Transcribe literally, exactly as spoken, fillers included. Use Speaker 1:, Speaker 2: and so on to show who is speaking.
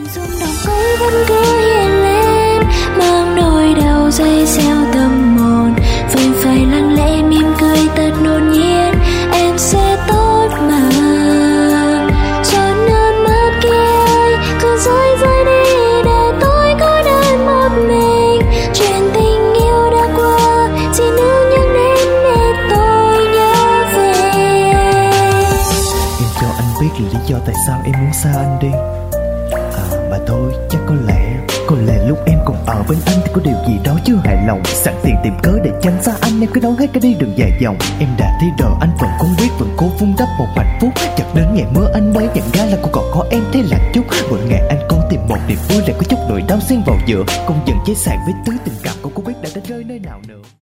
Speaker 1: Dòng đồng cối vẫn cứ hiện lên, mang nỗi đau dây xeo tâm hồn. Phải phải lặng lẽ mỉm cười thật nôn nhiên, em sẽ tốt mà. Giọt nước mắt kia ơi, cứ rơi rơi đi để tôi có đơn một mình. Chuyện tình yêu đã qua, xin đừng nhắc đến để tôi nhớ về.
Speaker 2: Em cho anh biết lý do tại sao em muốn xa anh đi. À mà thôi, chắc có lẽ Có lẽ lúc em còn ở bên anh thì có điều gì đó chưa hài lòng. Sẵn tiện tìm cớ để tránh xa anh, em cứ đón hết cái đi đường dài dòng. Em đã thi đời anh vẫn không biết, vẫn cố vun đắp một hạnh phúc. Chợt đến ngày mưa anh mới nhận ra là cô còn có em, thế là chúc. Mỗi ngày anh còn tìm một niềm vui, lại có chút nỗi đau xen vào giữa. Không dần cháy sàn với tứ tình cảm, cô có biết đã đến rơi nơi nào nữa.